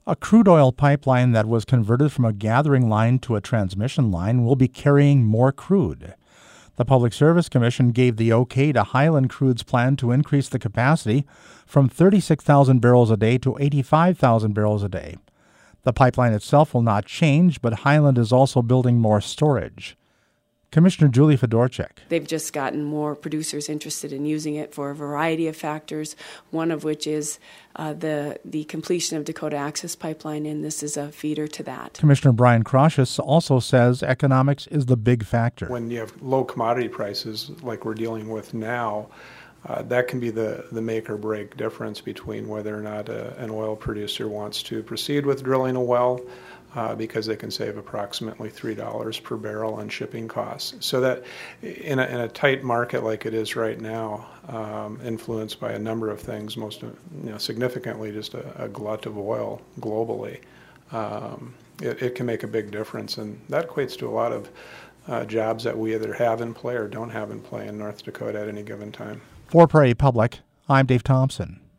A crude oil pipeline that was converted from a gathering line to a transmission line will be carrying more crude. The Public Service Commission gave the okay to Highland Crude's plan to increase the capacity from 36,000 barrels a day to 85,000 barrels a day. The pipeline itself will not change, but Highland is also building more storage. Commissioner Julie Fedorchak. They've just gotten more producers interested in using it for a variety of factors, one of which is the completion of Dakota Access Pipeline, and this is a feeder to that. Commissioner Brian Kraushus also says economics is the big factor. When you have low commodity prices like we're dealing with now, that can be the make or break difference between whether or not an oil producer wants to proceed with drilling a well, because they can save approximately $3 per barrel on shipping costs. So that in a tight market like it is right now, influenced by a number of things, most significantly just a glut of oil globally, it can make a big difference, and that equates to a lot of jobs that we either have in play or don't have in play in North Dakota at any given time. For Prairie Public, I'm Dave Thompson.